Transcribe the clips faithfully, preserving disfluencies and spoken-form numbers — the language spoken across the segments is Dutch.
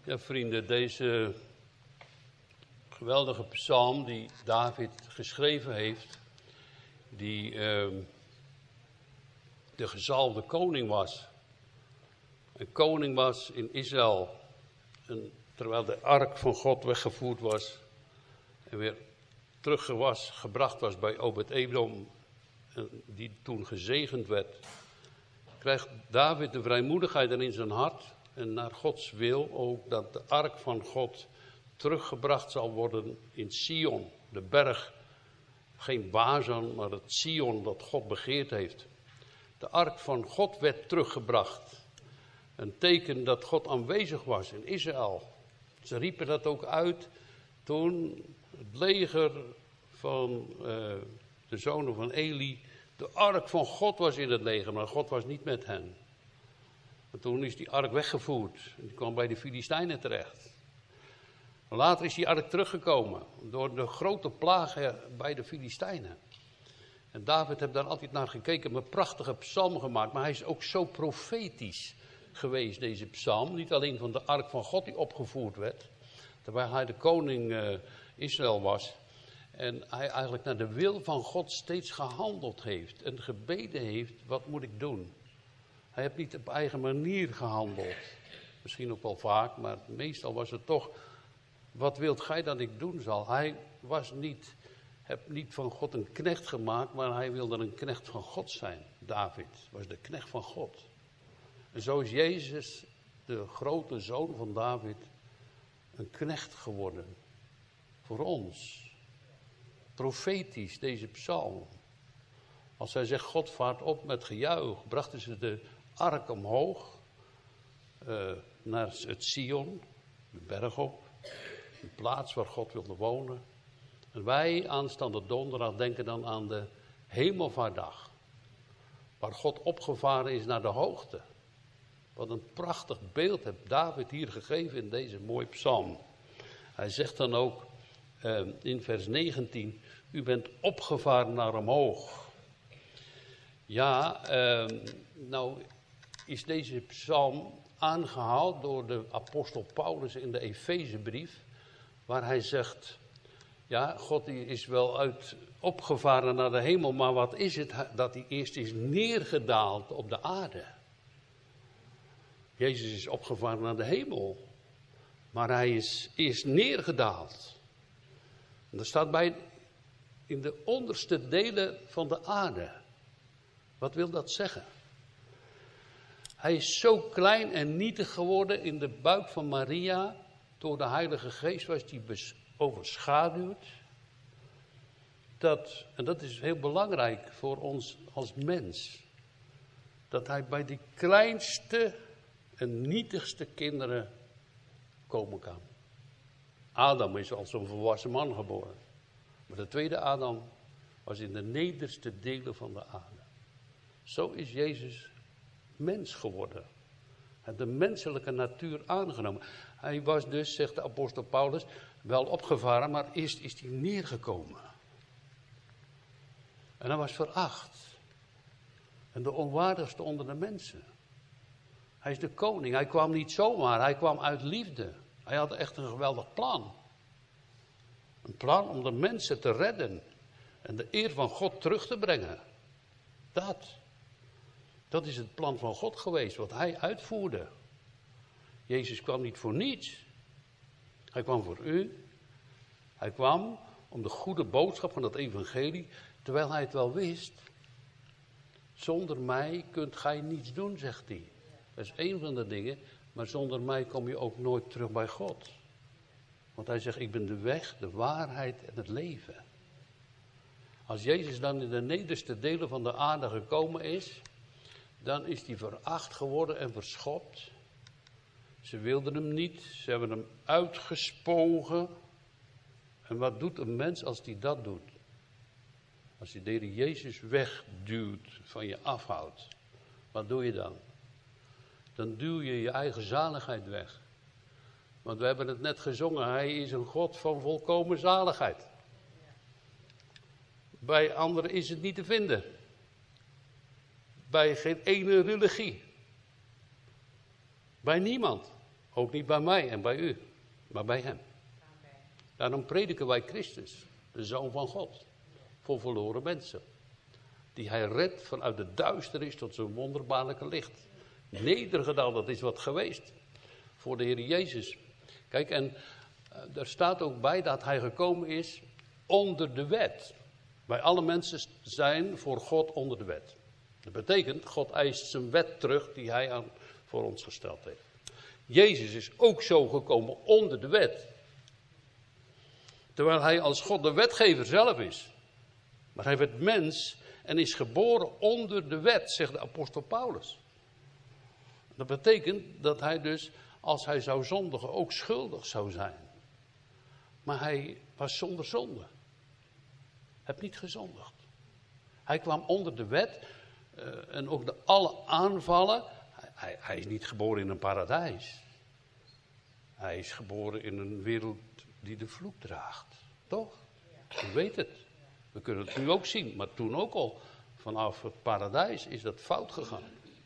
Ja, vrienden, deze geweldige psalm die David geschreven heeft, die uh, de gezalfde koning was. Een koning was in Israël, en terwijl de ark van God weggevoerd was en weer terug was, gebracht was bij Obed-Edom, die toen gezegend werd, krijgt David de vrijmoedigheid in zijn hart en naar Gods wil ook dat de ark van God teruggebracht zal worden in Sion, de berg, geen Bazan, maar het Sion dat God begeerd heeft. De ark van God werd teruggebracht, een teken dat God aanwezig was in Israël. Ze riepen dat ook uit toen het leger van uh, de zonen van Eli, de ark van God was in het leger, maar God was niet met hen. En toen is die ark weggevoerd en die kwam bij de Filistijnen terecht. Later is die ark teruggekomen door de grote plagen bij de Filistijnen. En David heeft daar altijd naar gekeken, een prachtige psalm gemaakt, maar hij is ook zo profetisch geweest, deze psalm. Niet alleen van de ark van God die opgevoerd werd, terwijl hij de koning uh, Israël was. En hij eigenlijk naar de wil van God steeds gehandeld heeft en gebeden heeft, wat moet ik doen? Hij heeft niet op eigen manier gehandeld. Misschien ook wel vaak, maar meestal was het toch, wat wilt gij dat ik doen zal? Hij was niet, heb niet van God een knecht gemaakt, maar hij wilde een knecht van God zijn. David was de knecht van God. En zo is Jezus, de grote zoon van David, een knecht geworden. Voor ons. Profetisch, deze psalm. Als hij zegt, God vaart op met gejuich, brachten ze de ark omhoog, uh, naar het Sion, de berg op, een plaats waar God wilde wonen. En wij, aanstaande donderdag, denken dan aan de hemelvaartdag, waar God opgevaren is naar de hoogte. Wat een prachtig beeld heeft David hier gegeven in deze mooie psalm. Hij zegt dan ook uh, in vers negentien, u bent opgevaren naar omhoog. Ja, uh, nou is deze psalm aangehaald door de apostel Paulus in de Efezebrief, waar hij zegt, ja, God is wel uit opgevaren naar de hemel, maar wat is het dat hij eerst is neergedaald op de aarde? Jezus is opgevaren naar de hemel, maar hij is eerst neergedaald. En dat staat bij in de onderste delen van de aarde. Wat wil dat zeggen? Hij is zo klein en nietig geworden in de buik van Maria. Door de Heilige Geest was hij overschaduwd. Dat, en dat is heel belangrijk voor ons als mens. Dat hij bij de kleinste en nietigste kinderen komen kan. Adam is als een volwassen man geboren. Maar de tweede Adam was in de nederste delen van de aarde. Zo is Jezus mens geworden. Hij had de menselijke natuur aangenomen. Hij was dus, zegt de apostel Paulus, wel opgevaren, maar eerst is hij neergekomen. En hij was veracht. En de onwaardigste onder de mensen. Hij is de koning. Hij kwam niet zomaar, hij kwam uit liefde. Hij had echt een geweldig plan. Een plan om de mensen te redden. En de eer van God terug te brengen. Dat. Dat is het plan van God geweest, wat hij uitvoerde. Jezus kwam niet voor niets. Hij kwam voor u. Hij kwam om de goede boodschap van het evangelie, terwijl hij het wel wist. Zonder mij kunt gij niets doen, zegt hij. Dat is één van de dingen, maar zonder mij kom je ook nooit terug bij God. Want hij zegt, ik ben de weg, de waarheid en het leven. Als Jezus dan in de nederste delen van de aarde gekomen is, dan is hij veracht geworden en verschopt. Ze wilden hem niet, ze hebben hem uitgespogen. En wat doet een mens als hij dat doet? Als hij de Heer Jezus wegduwt, van je afhoudt. Wat doe je dan? Dan duw je je eigen zaligheid weg. Want we hebben het net gezongen, hij is een God van volkomen zaligheid. Bij anderen is het niet te vinden. Bij geen ene religie. Bij niemand. Ook niet bij mij en bij u, maar bij hem. Amen. Daarom prediken wij Christus, de Zoon van God, voor verloren mensen. Die hij redt vanuit de duisternis tot zijn wonderbaarlijke licht. Nedergedaald, dat is wat geweest voor de Heer Jezus. Kijk, en uh, er staat ook bij dat hij gekomen is onder de wet. Wij alle mensen zijn voor God onder de wet. Dat betekent, God eist zijn wet terug die hij aan, voor ons gesteld heeft. Jezus is ook zo gekomen onder de wet. Terwijl hij als God de wetgever zelf is. Maar hij werd mens en is geboren onder de wet, zegt de apostel Paulus. Dat betekent dat hij dus, als hij zou zondigen, ook schuldig zou zijn. Maar hij was zonder zonde. Hij heeft niet gezondigd. Hij kwam onder de wet uh, en ook de alle aanvallen. Hij, hij is niet geboren in een paradijs. Hij is geboren in een wereld die de vloek draagt. Toch? U weet het. We kunnen het nu ook zien, maar toen ook al. Vanaf het paradijs is dat fout gegaan.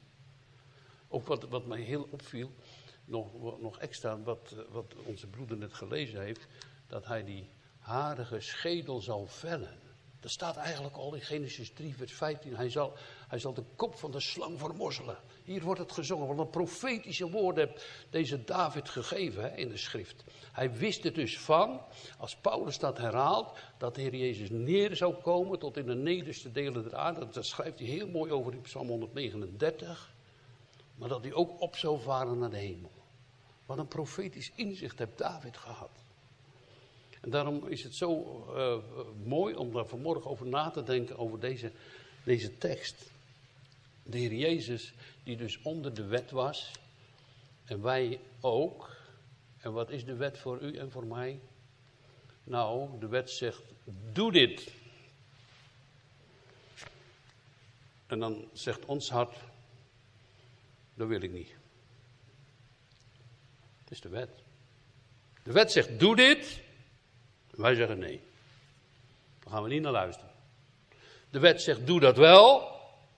Ook wat, wat mij heel opviel, nog, nog extra, wat, wat onze broeder net gelezen heeft, dat hij die harige schedel zal vellen. Dat staat eigenlijk al in Genesis drie, vers vijftien. Hij zal, hij zal de kop van de slang vermorzelen. Hier wordt het gezongen, want een profetische woorden heeft deze David gegeven hè, in de schrift. Hij wist er dus van, als Paulus dat herhaalt, dat de Heer Jezus neer zou komen tot in de nederste delen der aarde. Dat schrijft hij heel mooi over in Psalm honderdnegenendertig. Maar dat hij ook op zou varen naar de hemel. Wat een profetisch inzicht heeft David gehad. En daarom is het zo uh, mooi om daar vanmorgen over na te denken, over deze, deze tekst. De Heer Jezus, die dus onder de wet was. En wij ook. En wat is de wet voor u en voor mij? Nou, de wet zegt, doe dit. En dan zegt ons hart, dat wil ik niet. Dat is de wet. De wet zegt, doe dit. Wij zeggen nee. Daar gaan we niet naar luisteren. De wet zegt, doe dat wel.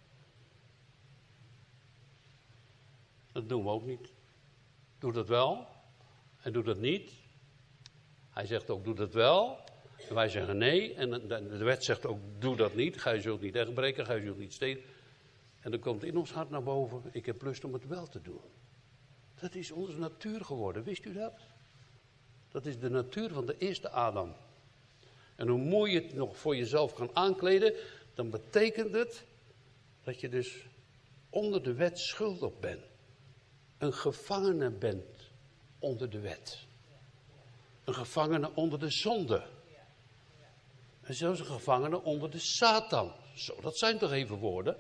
Dat doen we ook niet. Doe dat wel. En doe dat niet. Hij zegt ook, doe dat wel. En wij zeggen nee. En de wet zegt ook, doe dat niet. Gij zult niet echtbreken, gij zult niet stelen. En dan komt in ons hart naar boven, ik heb lust om het wel te doen. Dat is onze natuur geworden, wist u dat? Dat is de natuur van de eerste Adam. En hoe mooi je het nog voor jezelf kan aankleden, dan betekent het dat je dus onder de wet schuldig bent. Een gevangene bent onder de wet. Een gevangene onder de zonde. En zelfs een gevangene onder de Satan. Zo, dat zijn toch even woorden?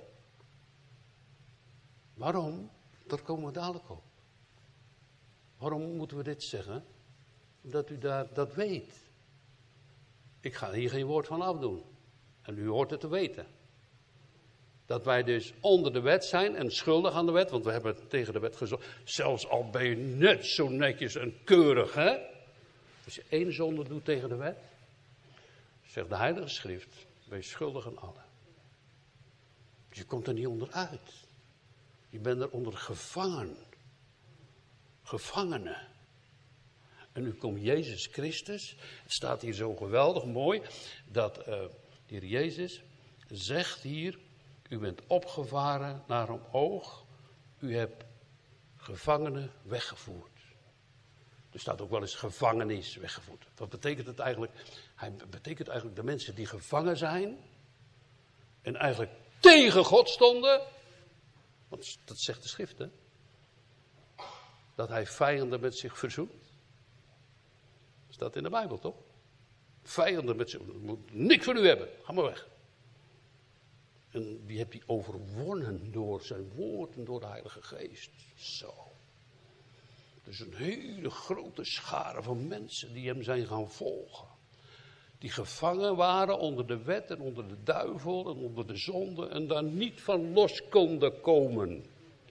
Waarom? Daar komen we dadelijk op. Waarom moeten we dit zeggen? Omdat u daar, dat weet. Ik ga hier geen woord van afdoen. En u hoort het te weten. Dat wij dus onder de wet zijn en schuldig aan de wet. Want we hebben tegen de wet gezondigd. Zelfs al ben je net zo netjes en keurig. Hè? Als je één zonde doet tegen de wet. Zegt de Heilige Schrift. Ben je schuldig aan alle. Dus je komt er niet onderuit. Je bent er onder gevangen. Gevangene. En nu komt Jezus Christus. Het staat hier zo geweldig mooi. Dat uh, de Heer Jezus zegt hier. U bent opgevaren naar omhoog. U hebt gevangenen weggevoerd. Er staat ook wel eens gevangenis weggevoerd. Wat betekent het eigenlijk? Hij betekent eigenlijk de mensen die gevangen zijn. En eigenlijk tegen God stonden. Want dat zegt de schrift, hè? Dat hij vijanden met zich verzoent. Dat staat in de Bijbel, toch? Vijanden met zich. Moet niks van u hebben. Ga maar weg. En die heeft hij overwonnen door zijn woord en door de Heilige Geest. Zo. Dus een hele grote schare van mensen die hem zijn gaan volgen. Die gevangen waren onder de wet en onder de duivel en onder de zonde en daar niet van los konden komen.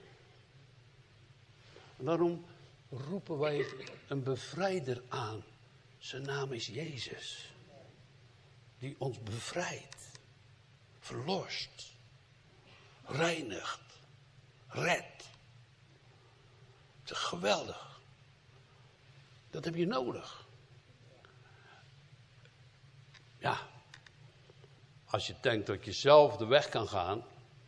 En daarom roepen wij een bevrijder aan. Zijn naam is Jezus. Die ons bevrijdt, verlost, reinigt, redt. Het is geweldig. Dat heb je nodig. Ja, als je denkt dat je zelf de weg kan gaan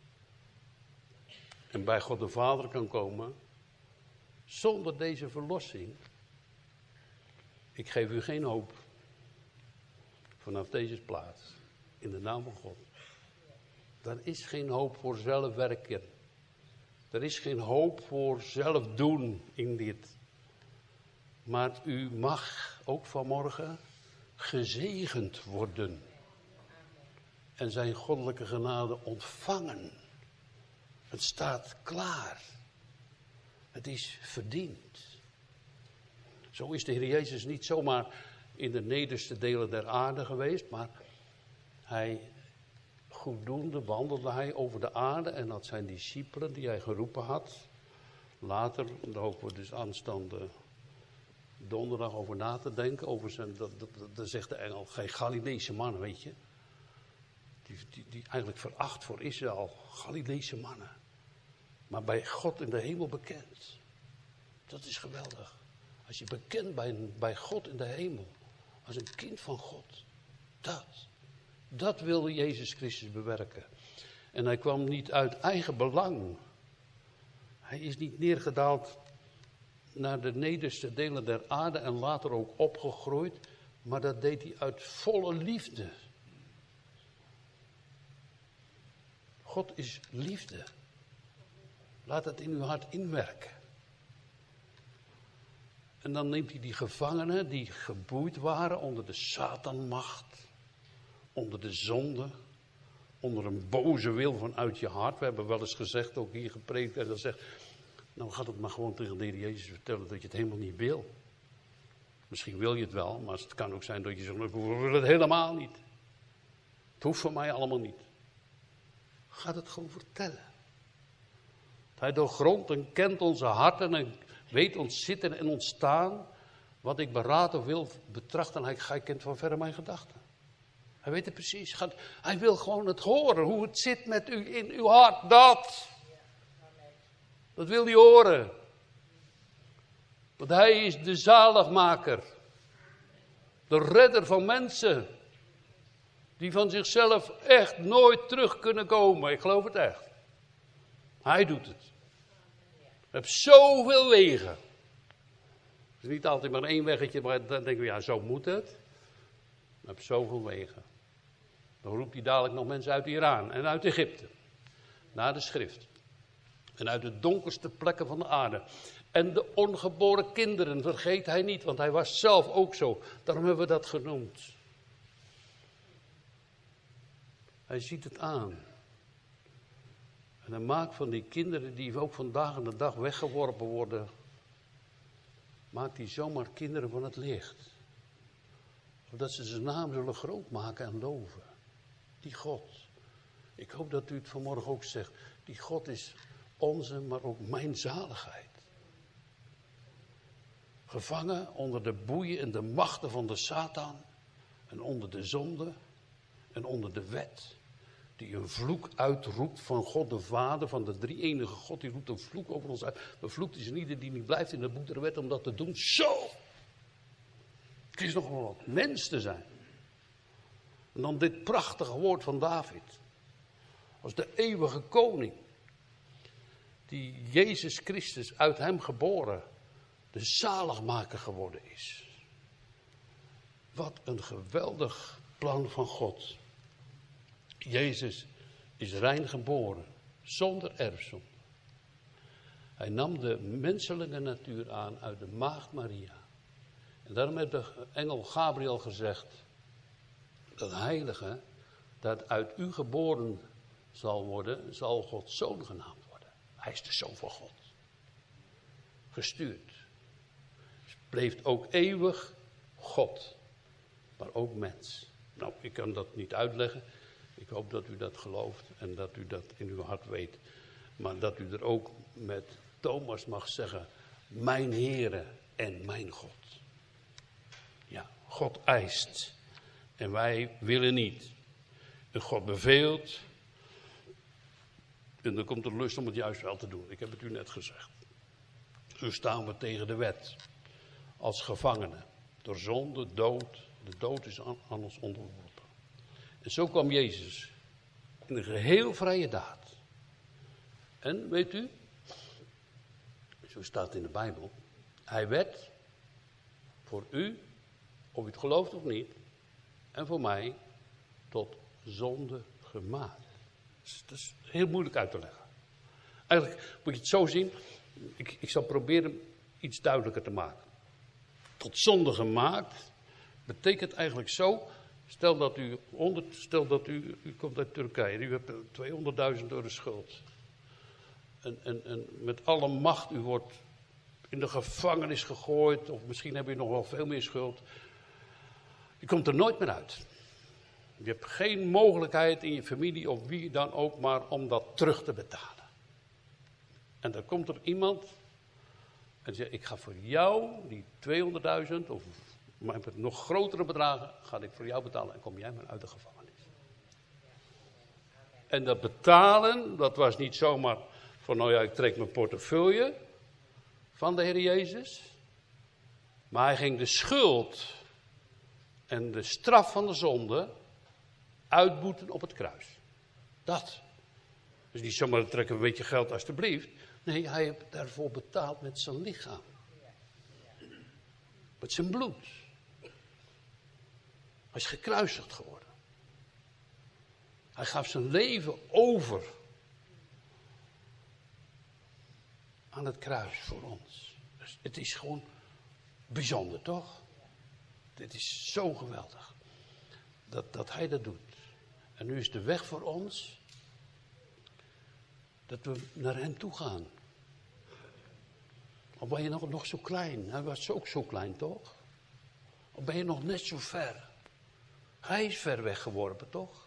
en bij God de Vader kan komen, zonder deze verlossing, ik geef u geen hoop vanaf deze plaats, in de naam van God. Er is geen hoop voor zelfwerken. Er is geen hoop voor zelf doen in dit. Maar u mag ook vanmorgen gezegend worden. En zijn goddelijke genade ontvangen. Het staat klaar. Het is verdiend. Zo is de Heer Jezus niet zomaar in de nederste delen der aarde geweest, maar hij, goeddoende, wandelde hij over de aarde en had zijn discipelen die hij geroepen had. Later, daar hopen we dus aanstaande donderdag over na te denken, over zijn, dat, dat, dat, dat zegt de engel, geen Galileese mannen, weet je. Die, die, die eigenlijk veracht voor Israël, Galileese mannen. Maar bij God in de hemel bekend. Dat is geweldig. Als je bekend bent bij God in de hemel, als een kind van God. Dat, dat wilde Jezus Christus bewerken. En hij kwam niet uit eigen belang. Hij is niet neergedaald naar de nederste delen der aarde en later ook opgegroeid. Maar dat deed hij uit volle liefde. God is liefde. Laat het in uw hart inwerken. En dan neemt hij die gevangenen die geboeid waren onder de Satanmacht, onder de zonde, onder een boze wil vanuit je hart. We hebben wel eens gezegd, ook hier gepreekt, en dan zegt, nou gaat het maar gewoon tegen de Heer Jezus vertellen dat je het helemaal niet wil. Misschien wil je het wel, maar het kan ook zijn dat je zegt, ik wil het helemaal niet. Het hoeft voor mij allemaal niet. Ga het gewoon vertellen. Hij doorgrondt en kent onze harten en weet ons zitten en ons staan. Wat ik beraad of wil betrachten, hij, hij kent van verre mijn gedachten. Hij weet het precies. Hij wil gewoon het horen, hoe het zit met u in uw hart. Dat. Dat wil hij horen. Want hij is de zaligmaker. De redder van mensen. Die van zichzelf echt nooit terug kunnen komen. Ik geloof het echt. Hij doet het. Je hebt zoveel wegen. Het is niet altijd maar één weggetje, maar dan denken we, ja, zo moet het. Je hebt zoveel wegen. Dan roept hij dadelijk nog mensen uit Iran en uit Egypte. Naar de schrift. En uit de donkerste plekken van de aarde. En de ongeboren kinderen vergeet hij niet, want hij was zelf ook zo. Daarom hebben we dat genoemd. Hij ziet het aan. En hij maakt van die kinderen die ook vandaag aan de dag weggeworpen worden, maakt hij zomaar kinderen van het licht. Zodat ze zijn naam zullen groot maken en loven. Die God. Ik hoop dat u het vanmorgen ook zegt. Die God is onze, maar ook mijn zaligheid. Gevangen onder de boeien en de machten van de Satan. En onder de zonde. En onder de wet. Die een vloek uitroept van God de Vader, van de drie-enige God. Die roept een vloek over ons uit. Vervloekt is een ieder die niet blijft in het boek der wet om dat te doen. Zo! Het is nog wel wat mens te zijn. En dan dit prachtige woord van David. Als de eeuwige koning. Die Jezus Christus uit hem geboren. De zaligmaker geworden is. Wat een geweldig plan van God. Jezus is rein geboren, zonder erfzonde. Hij nam de menselijke natuur aan uit de maagd Maria. En daarom heeft de engel Gabriel gezegd, dat heilige, dat uit u geboren zal worden, zal Gods zoon genaamd worden. Hij is de zoon van God. Gestuurd. Dus bleef ook eeuwig God, maar ook mens. Nou, ik kan dat niet uitleggen. Ik hoop dat u dat gelooft en dat u dat in uw hart weet. Maar dat u er ook met Thomas mag zeggen, mijn Heere en mijn God. Ja, God eist en wij willen niet. En God beveelt en dan komt er lust om het juist wel te doen. Ik heb het u net gezegd. Zo staan we tegen de wet. als gevangenen. Door zonde, dood. De dood is aan, aan ons onderworpen. En zo kwam Jezus in een geheel vrije daad. En weet u, zo staat het in de Bijbel, hij werd voor u, of u het gelooft of niet, en voor mij tot zonde gemaakt. Dat is heel moeilijk uit te leggen. Eigenlijk moet je het zo zien, ik, ik zal proberen iets duidelijker te maken. Tot zonde gemaakt betekent eigenlijk zo, stel dat u, onder, stel dat u, u komt uit Turkije, u hebt tweehonderdduizend euro schuld. En, en, en met alle macht, u wordt in de gevangenis gegooid, of misschien heb je nog wel veel meer schuld. Je komt er nooit meer uit. Je hebt geen mogelijkheid in je familie of wie dan ook maar om dat terug te betalen. En dan komt er iemand en zegt, ik ga voor jou die tweehonderdduizend of maar met nog grotere bedragen ga ik voor jou betalen en kom jij maar uit de gevangenis. En dat betalen, dat was niet zomaar van nou ja, ik trek mijn portefeuille van de Heer Jezus. Maar hij ging de schuld en de straf van de zonde uitboeten op het kruis. Dat. Dus niet zomaar trek een beetje geld alstublieft. Nee, hij heeft daarvoor betaald met zijn lichaam. Met zijn bloed. Hij is gekruisigd geworden. Hij gaf zijn leven over aan het kruis voor ons. Dus het is gewoon bijzonder, toch? Dit is zo geweldig. Dat, dat hij dat doet. En nu is de weg voor ons dat we naar hem toe gaan. Of ben je nog, nog zo klein? Hij was ook zo klein, toch? Of ben je nog net zo ver? Hij is ver weggeworpen, toch?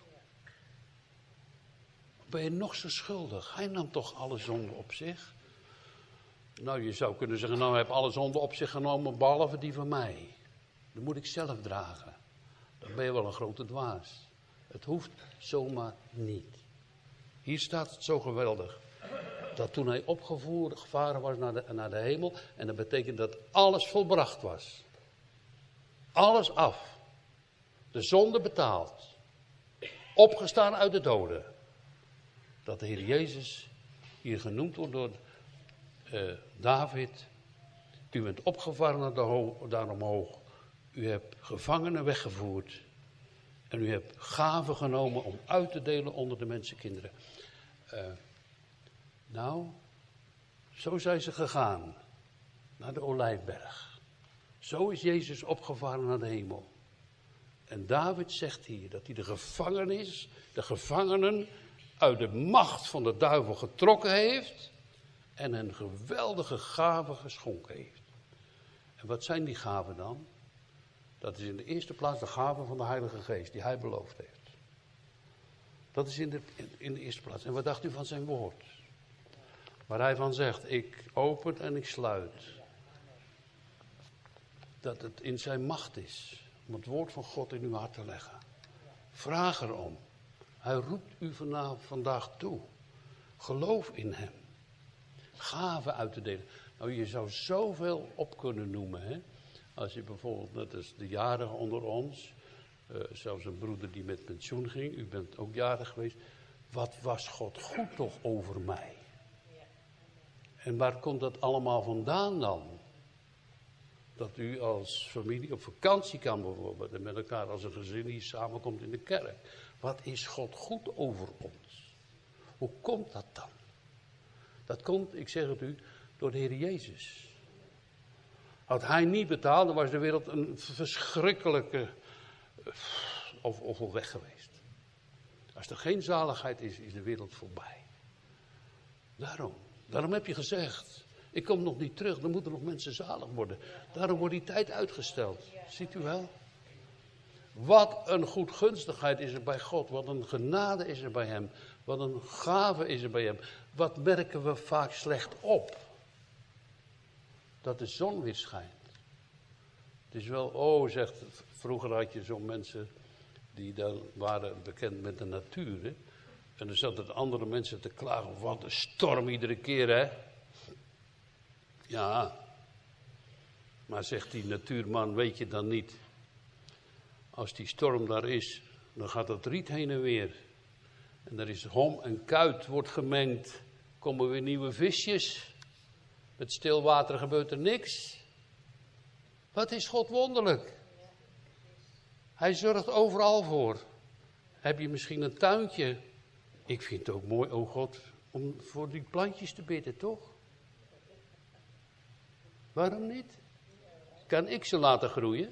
Of ben je nog zo schuldig? Hij nam toch alle zonden op zich? Nou, je zou kunnen zeggen, nou, hij heeft alle zonden op zich genomen, behalve die van mij. Die moet ik zelf dragen. Dan ben je wel een grote dwaas. Het hoeft zomaar niet. Hier staat het zo geweldig. Dat toen hij opgevoerd, gevaren was naar de, naar de hemel. En dat betekent dat alles volbracht was. Alles af. De zonde betaald. Opgestaan uit de doden. Dat de Heer Jezus hier genoemd wordt door uh, David. U bent opgevaren naar de ho- daar omhoog. U hebt gevangenen weggevoerd. En u hebt gaven genomen om uit te delen onder de mensenkinderen. Uh, nou, zo zijn ze gegaan. Naar de Olijfberg. Zo is Jezus opgevaren naar de hemel. En David zegt hier dat hij de gevangenis, de gevangenen uit de macht van de duivel getrokken heeft. En een geweldige gave geschonken heeft. En wat zijn die gaven dan? Dat is in de eerste plaats de gave van de Heilige Geest, die hij beloofd heeft. Dat is in de, in de eerste plaats. En wat dacht u van zijn woord? Waar hij van zegt, ik open en ik sluit. Dat het in zijn macht is om het woord van God in uw hart te leggen. Vraag erom. Hij roept u vanavond, vandaag toe. Geloof in hem. Gaven uit te delen. Nou, je zou zoveel op kunnen noemen, hè. Als je bijvoorbeeld, net als de jarigen onder ons, uh, zelfs een broeder die met pensioen ging, u bent ook jarig geweest. Wat was God goed toch over mij? En waar komt dat allemaal vandaan dan? Dat u als familie op vakantie kan bijvoorbeeld en met elkaar als een gezin hier samenkomt in de kerk. Wat is God goed over ons? Hoe komt dat dan? Dat komt, ik zeg het u, door de Heer Jezus. Had hij niet betaald, dan was de wereld een verschrikkelijke of, of weg geweest. Als er geen zaligheid is, is de wereld voorbij. Daarom, daarom heb je gezegd, ik kom nog niet terug, dan moeten nog mensen zalig worden. Daarom wordt die tijd uitgesteld. Ziet u wel? Wat een goedgunstigheid is er bij God, wat een genade is er bij hem, wat een gave is er bij hem. Wat merken we vaak slecht op? Dat de zon weer schijnt. Het is wel, oh zegt, vroeger had je zo'n mensen die dan waren bekend met de natuur. Hè? En dan zaten andere mensen te klagen, wat een storm iedere keer hè. Ja, Maar zegt die natuurman, weet je dan niet, als die storm daar is, dan gaat dat riet heen en weer. En er is hom en kuit wordt gemengd, komen weer nieuwe visjes. Met stil water gebeurt er niks. Wat is God wonderlijk? Hij zorgt overal voor. Heb je misschien een tuintje? Ik vind het ook mooi, oh God, om voor die plantjes te bidden, toch? Waarom niet? Kan ik ze laten groeien?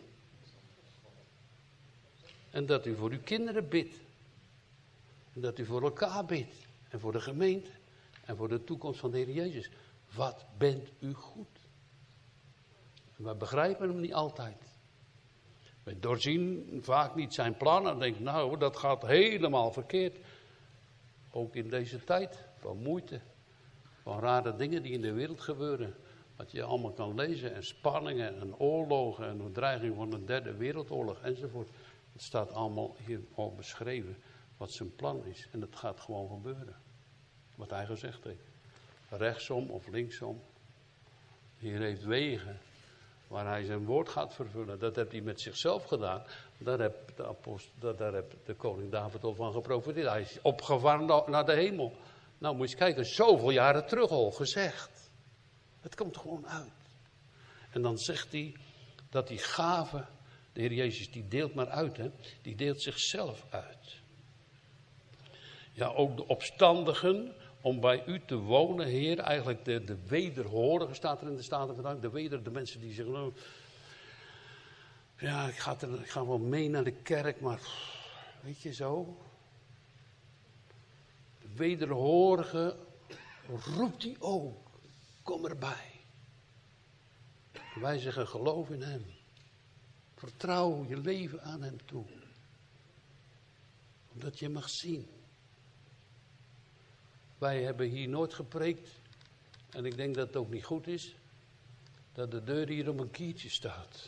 En dat u voor uw kinderen bidt. En dat u voor elkaar bidt. En voor de gemeente. En voor de toekomst van de Heer Jezus. Wat bent u goed? En wij begrijpen hem niet altijd. Wij doorzien vaak niet zijn plannen. En denken, nou, dat gaat helemaal verkeerd. Ook in deze tijd van moeite. Van rare dingen die in de wereld gebeuren. Wat je allemaal kan lezen. En spanningen en oorlogen. En de dreiging van een derde wereldoorlog enzovoort. Het staat allemaal hier al beschreven. Wat zijn plan is. En het gaat gewoon gebeuren. Wat hij gezegd heeft. Rechtsom of linksom. Hier heeft wegen. Waar hij zijn woord gaat vervullen. Dat heeft hij met zichzelf gedaan. Daar heb de, apost, daar heb de koning David al van geprofiteerd. Hij is opgevaren naar de hemel. Nou moet je eens kijken. Zoveel jaren terug al gezegd. Het komt gewoon uit. En dan zegt hij dat die gave. De Heer Jezus die deelt maar uit. Hè? Die deelt zichzelf uit. Ja, ook de opstandigen. Om bij u te wonen, Heer. Eigenlijk de, de wederhorigen staat er in de Statenvertaling. De weder, de mensen die zeggen. Nou, ja, ik ga, er, ik ga wel mee naar de kerk, maar weet je zo. De wederhorigen roept hij ook. Kom erbij. Wij zeggen geloof in hem. Vertrouw je leven aan hem toe. Omdat je mag zien. Wij hebben hier nooit gepreekt, en ik denk dat het ook niet goed is, dat de deur hier om een kiertje staat.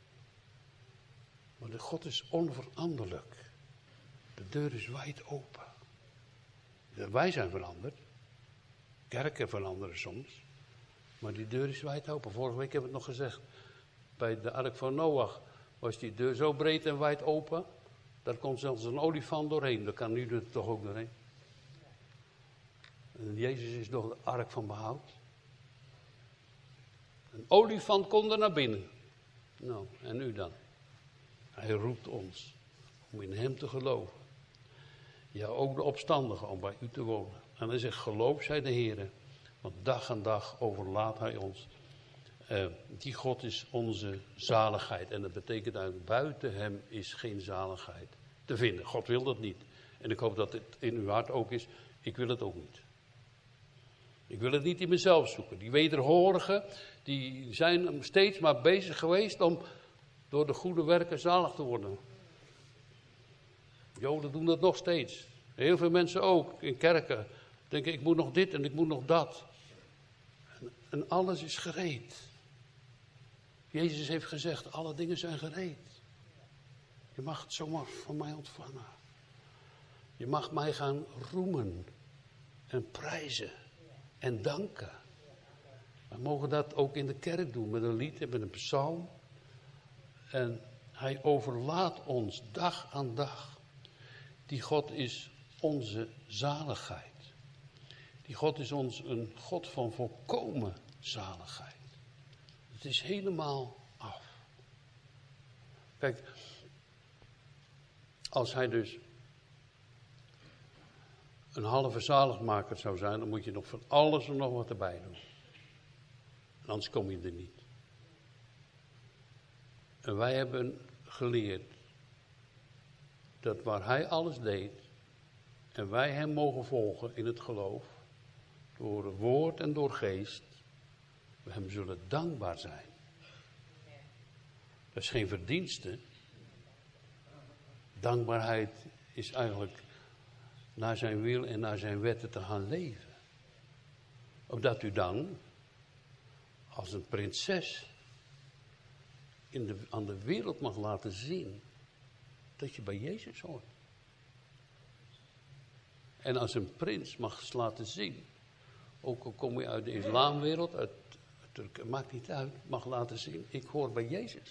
Maar de God is onveranderlijk. De deur is wijd open. Wij zijn veranderd. Kerken veranderen soms. Maar die deur is wijd open. Vorige week hebben we het nog gezegd. Bij de ark van Noach was die deur zo breed en wijd open. Daar kon zelfs een olifant doorheen. Daar kan nu er toch ook doorheen. En Jezus is nog de ark van behoud. Een olifant kon er naar binnen. Nou, en nu dan? Hij roept ons om in hem te geloven. Ja, ook de opstandigen om bij u te wonen. En hij zegt, geloof zij de Heer. Want dag aan dag overlaat hij ons. Uh, die God is onze zaligheid. En dat betekent eigenlijk, buiten hem is geen zaligheid te vinden. God wil dat niet. En ik hoop dat het in uw hart ook is. Ik wil het ook niet. Ik wil het niet in mezelf zoeken. Die wederhorigen, die zijn steeds maar bezig geweest om door de goede werken zalig te worden. Joden doen dat nog steeds. Heel veel mensen ook, in kerken, denken ik moet nog dit en ik moet nog dat. En, en alles is gereed. Jezus heeft gezegd, alle dingen zijn gereed. Je mag het zomaar van mij ontvangen. Je mag mij gaan roemen en prijzen. En danken. We mogen dat ook in de kerk doen. Met een lied en met een psalm. En hij overlaat ons dag aan dag. Die God is onze zaligheid. Die God is ons een God van volkomen zaligheid. Het is helemaal af. Kijk. Als hij dus een halve zaligmaker zou zijn, dan moet je nog van alles en nog wat erbij doen. En anders kom je er niet. En wij hebben geleerd dat waar hij alles deed, en wij hem mogen volgen in het geloof, door woord en door geest, we hem zullen dankbaar zijn. Dat is geen verdienste. Dankbaarheid is eigenlijk naar zijn wil en naar zijn wetten te gaan leven. Opdat u dan, als een prinses, in de, aan de wereld mag laten zien dat je bij Jezus hoort. En als een prins mag laten zien, ook al kom je uit de islamwereld, uit Turken, maakt niet uit, mag laten zien, ik hoor bij Jezus.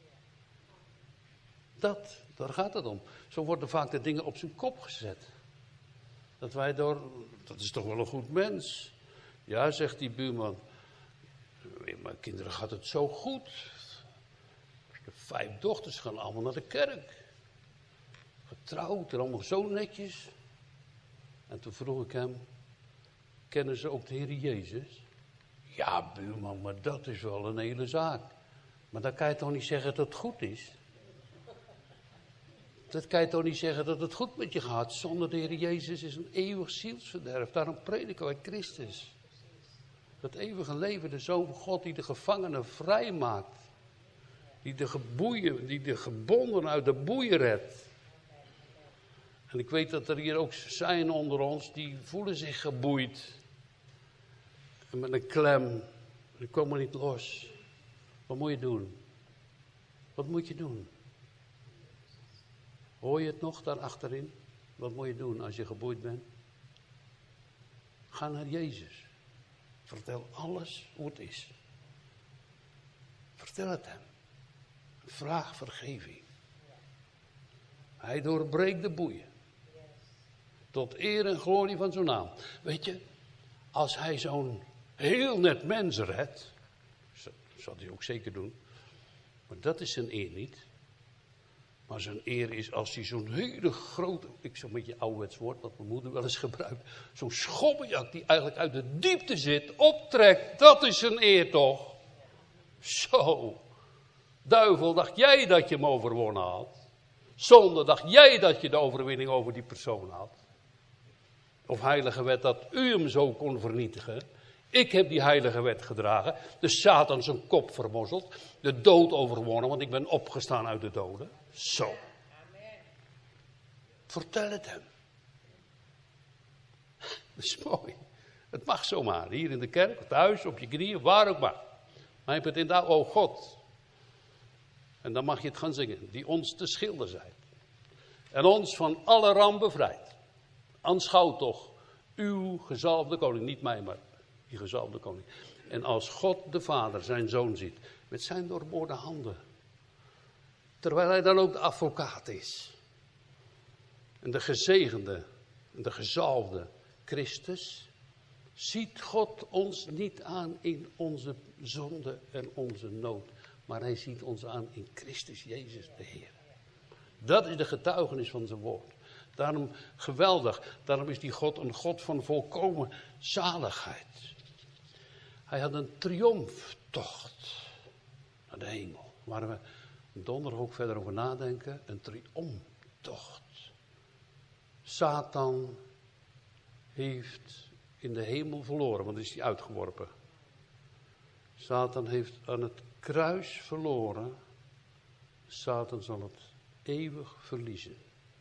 Dat, daar gaat het om. Zo worden vaak de dingen op zijn kop gezet. Dat wij door, dat is toch wel een goed mens. Ja, zegt die buurman, met mijn kinderen gaat het zo goed. De vijf dochters gaan allemaal naar de kerk. Getrouwd en allemaal zo netjes. En toen vroeg ik hem, kennen ze ook de Heer Jezus? Ja, buurman, maar dat is wel een hele zaak. Maar dan kan je toch niet zeggen dat het goed is? Dat kan je toch niet zeggen dat het goed met je gaat? Zonder de Heer Jezus is een eeuwig zielsverderf. Daarom prediken wij Christus. Dat eeuwige leven, de Zoon van God die de gevangenen vrij maakt. Die de, geboeien, die de gebonden uit de boeien redt. En ik weet dat er hier ook zijn onder ons, die voelen zich geboeid. En met een klem, die komen niet los. Wat moet je doen? Wat moet je doen? Hoor je het nog daar achterin? Wat moet je doen als je geboeid bent? Ga naar Jezus. Vertel alles hoe het is. Vertel het hem. Vraag vergeving. Hij doorbreekt de boeien. Tot eer en glorie van zijn naam. Weet je, als hij zo'n heel net mens redt, zal hij ook zeker doen, maar dat is zijn eer niet. Maar zijn eer is als hij zo'n hele grote, ik zeg een beetje ouderwets woord, wat mijn moeder wel eens gebruikt, zo'n schobbejak die eigenlijk uit de diepte zit, optrekt, dat is zijn eer toch? Zo, duivel, dacht jij dat je hem overwonnen had? Zonde, dacht jij dat je de overwinning over die persoon had? Of heilige wet dat u hem zo kon vernietigen. Ik heb die heilige wet gedragen. De Satan zijn kop vermozzeld. De dood overwonnen, want ik ben opgestaan uit de doden. Zo. Amen. Vertel het hem. Dat is mooi. Het mag zomaar. Hier in de kerk, thuis, op je knieën, waar ook maar. Maar je hebt het in de oh God. En dan mag je het gaan zingen. Die ons te schilder zijn. En ons van alle ramp bevrijdt. Aanschouw toch uw gezalfde koning. Niet mij, maar die gezalfde koning. En als God de Vader zijn zoon ziet. Met zijn doorboorde handen. Terwijl hij dan ook de advocaat is. En de gezegende. En de gezalfde Christus. Ziet God ons niet aan in onze zonde en onze nood. Maar hij ziet ons aan in Christus Jezus de Heer. Dat is de getuigenis van zijn woord. Daarom geweldig. Daarom is die God een God van volkomen zaligheid. Hij had een triomftocht naar de hemel. Waar we donderdag ook verder over nadenken. Een triomftocht. Satan heeft in de hemel verloren, want is hij uitgeworpen. Satan heeft aan het kruis verloren. Satan zal het eeuwig verliezen.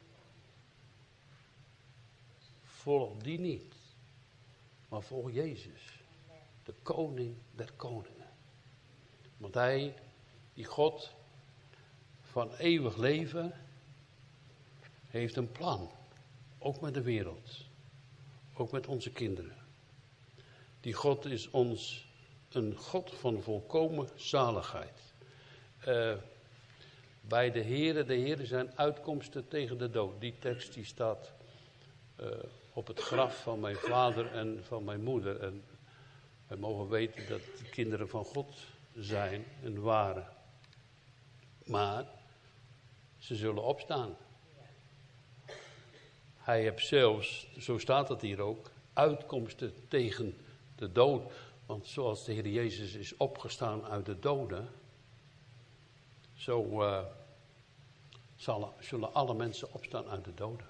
Volg die niet, maar volg Jezus, de koning der koningen. Want hij, die God van eeuwig leven, heeft een plan, ook met de wereld, ook met onze kinderen. Die God is ons een God van volkomen zaligheid. Uh, bij de Here, de Here zijn uitkomsten tegen de dood. Die tekst die staat uh, op het graf van mijn vader en van mijn moeder. En wij mogen weten dat de kinderen van God zijn en waren. Maar ze zullen opstaan. Hij heeft zelfs, zo staat het hier ook, uitkomsten tegen de dood. Want zoals de Heer Jezus is opgestaan uit de doden, zo uh, zal, zullen alle mensen opstaan uit de doden.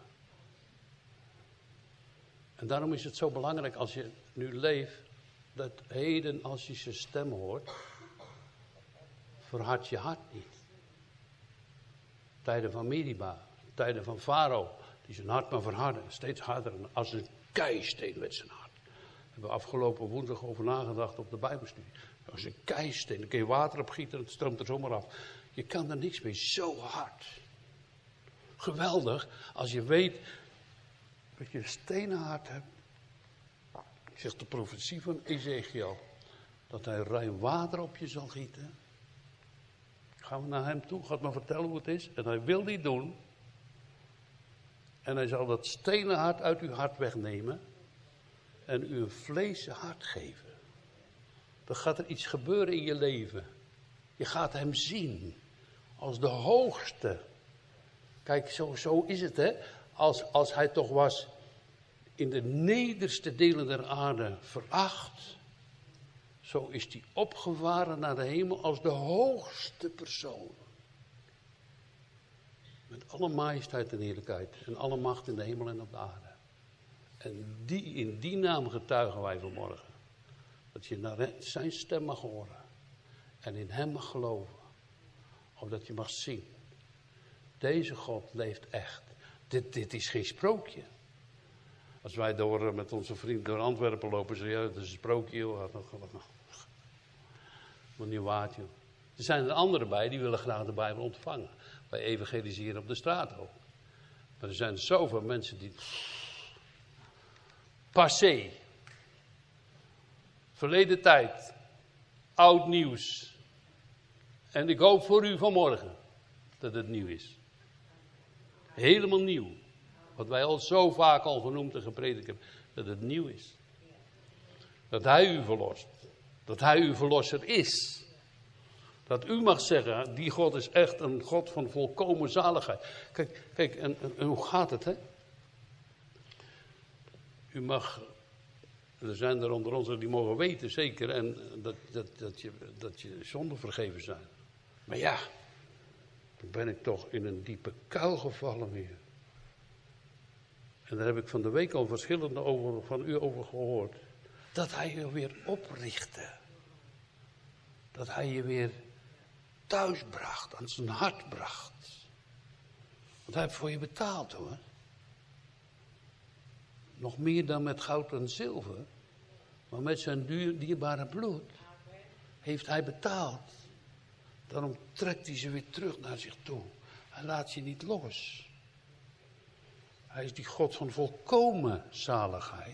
En daarom is het zo belangrijk als je nu leeft, dat heden als je zijn stem hoort, verhard je hart niet. Tijden van Meriba, tijden van Farao, die zijn hart maar verharden, steeds harder als een keisteen met zijn hart. We hebben afgelopen woensdag over nagedacht op de Bijbelstudie. Als een keisteen, dan kun je water opgieten en het stroomt er zomaar af. Je kan er niks mee, zo hard. Geweldig, als je weet dat je een stenen hart hebt. Zegt de profetie van Ezekiel. Dat hij ruim water op je zal gieten. Gaan we naar hem toe, gaat maar vertellen hoe het is. En hij wil dit doen. En hij zal dat stenen hart uit uw hart wegnemen. En u een vleesen hart geven. Dan gaat er iets gebeuren in je leven. Je gaat hem zien. Als de hoogste. Kijk, zo, zo is het hè. Als, als hij toch was in de nederste delen der aarde veracht. Zo is hij opgevaren naar de hemel als de hoogste persoon. Met alle majesteit en heerlijkheid. En alle macht in de hemel en op de aarde. En die, in die naam getuigen wij vanmorgen. Dat je naar zijn stem mag horen. En in hem mag geloven. Of dat je mag zien. Deze God leeft echt. Dit, dit is geen sprookje. Als wij door, met onze vriend door Antwerpen lopen, zeggen ja, dat is een sprookje. Joh. Wat niet waard, joh. Er zijn er anderen bij die willen graag de Bijbel ontvangen. Wij evangeliseren op de straat ook. Maar er zijn zoveel mensen die... Passé. Verleden tijd. Oud nieuws. En ik hoop voor u vanmorgen dat het nieuw is. Helemaal nieuw. Wat wij al zo vaak al genoemd en gepredikt hebben. Dat het nieuw is. Dat hij u verlost. Dat hij uw verlosser is. Dat u mag zeggen, die God is echt een God van volkomen zaligheid. Kijk, kijk en, en, en hoe gaat het, hè? U mag, er zijn er onder ons die mogen weten, zeker, en dat, dat, dat, je, dat je zonden vergeven zijn. Maar ja, dan ben ik toch in een diepe kuil gevallen weer. En daar heb ik van de week al verschillende over, van u over gehoord. Dat hij je weer oprichtte. Dat hij je weer thuis bracht, aan zijn hart bracht. Want hij heeft voor je betaald hoor. Nog meer dan met goud en zilver. Maar met zijn duur, dierbare bloed heeft hij betaald. Daarom trekt hij ze weer terug naar zich toe. Hij laat je niet los. Hij is die God van volkomen zaligheid.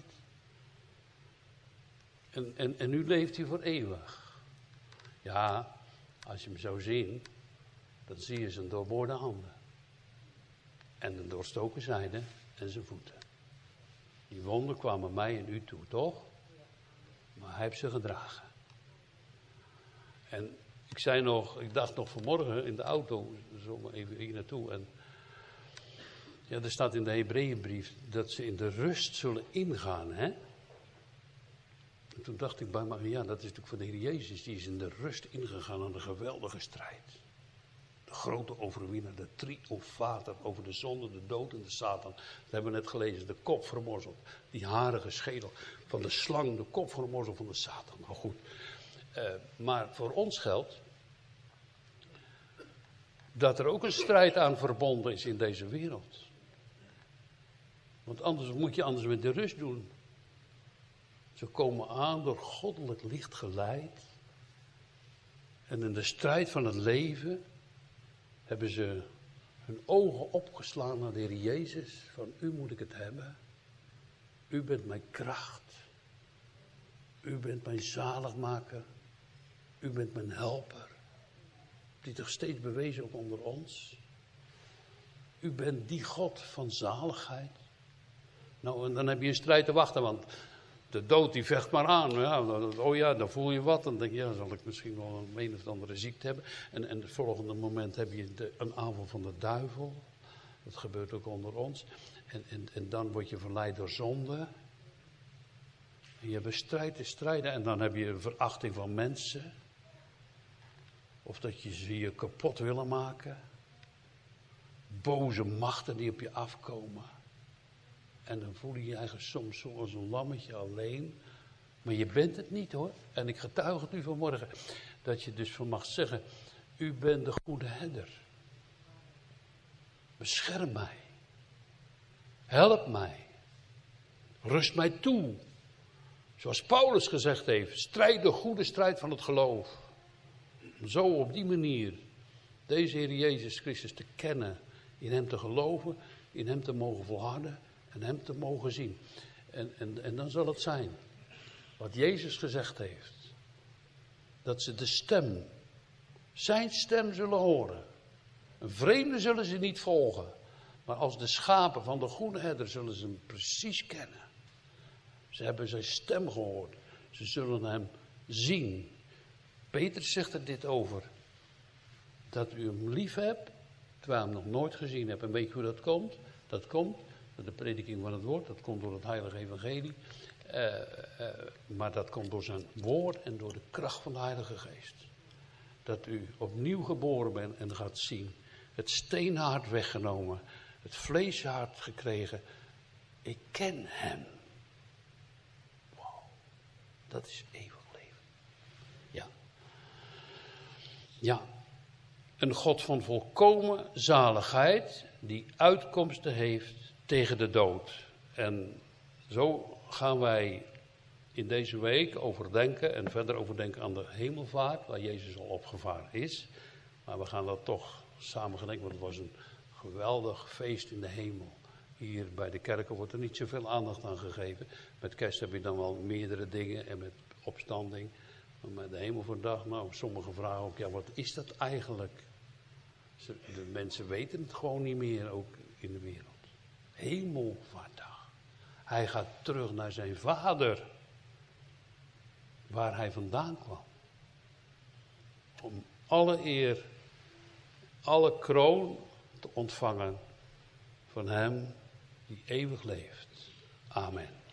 En, en, en nu leeft hij voor eeuwig. Ja, als je hem zou zien, dan zie je zijn doorboorde handen. En de doorstoken zijde en zijn voeten. Die wonden kwamen mij en u toe, toch? Maar hij heeft ze gedragen. En ik zei nog, ik dacht nog vanmorgen in de auto, zo even hier naartoe. En ja, er staat in de Hebreeënbrief dat ze in de rust zullen ingaan, hè? En toen dacht ik bij me, ja, dat is natuurlijk voor de Heer Jezus. Die is in de rust ingegaan aan de geweldige strijd. De grote overwinnaar, de triomfator over de zonde, de dood en de Satan. Dat hebben we net gelezen, de kop vermorzeld. Die harige schedel van de slang, de kop vermorzeld van de Satan. Nou goed, uh, maar voor ons geldt dat er ook een strijd aan verbonden is in deze wereld. Want anders moet je anders met de rust doen. Ze komen aan door goddelijk licht geleid. En in de strijd van het leven hebben ze hun ogen opgeslaan naar de Heer Jezus. Van u moet ik het hebben. U bent mijn kracht. U bent mijn zaligmaker. U bent mijn helper. Die toch steeds bewezen ook onder ons. U bent die God van zaligheid. Nou, en dan heb je een strijd te wachten, want de dood die vecht maar aan. Ja, oh ja, dan voel je wat. Dan denk je, ja, zal ik misschien wel een, een of andere ziekte hebben. En, en het volgende moment heb je de, een aanval van de duivel. Dat gebeurt ook onder ons. En, en, en dan word je verleid door zonde. En je hebt een strijd te strijden. En dan heb je een verachting van mensen. Of dat je ze je kapot willen maken. Boze machten die op je afkomen. En dan voel je je eigenlijk soms zoals een lammetje alleen. Maar je bent het niet hoor. En ik getuig het u vanmorgen. Dat je dus van mag zeggen. U bent de goede herder. Bescherm mij. Help mij. Rust mij toe. Zoals Paulus gezegd heeft. Strijd de goede strijd van het geloof. Zo op die manier. Deze Heer Jezus Christus te kennen. In hem te geloven. In hem te mogen volharden. En hem te mogen zien. En, en, en dan zal het zijn. Wat Jezus gezegd heeft. Dat ze de stem, zijn stem zullen horen. Een vreemde zullen ze niet volgen. Maar als de schapen van de goede herder zullen ze hem precies kennen. Ze hebben zijn stem gehoord. Ze zullen hem zien. Petrus zegt er dit over. Dat u hem lief hebt, terwijl u hem nog nooit gezien hebt. En weet je hoe dat komt? Dat komt door de prediking van het woord. Dat komt door het heilige evangelie. Uh, uh, maar dat komt door zijn woord en door de kracht van de Heilige Geest. Dat u opnieuw geboren bent en gaat zien. Het steenhart weggenomen. Het vleeshart gekregen. Ik ken hem. Wow. Dat is eeuwig leven. Ja. Ja. Een God van volkomen zaligheid. Die uitkomsten heeft tegen de dood. En zo gaan wij in deze week overdenken en verder overdenken aan de hemelvaart, waar Jezus al opgevaren is. Maar we gaan dat toch samen gedenken, want het was een geweldig feest in de hemel. Hier bij de kerken wordt er niet zoveel aandacht aan gegeven. Met kerst heb je dan wel meerdere dingen en met opstanding. Maar met de hemelvaartdag, nou, sommigen vragen ook, ja, wat is dat eigenlijk? De mensen weten het gewoon niet meer, ook in de wereld. Hemelvaartdag. Hij gaat terug naar zijn vader, waar hij vandaan kwam. Om alle eer, alle kroon te ontvangen van hem die eeuwig leeft. Amen.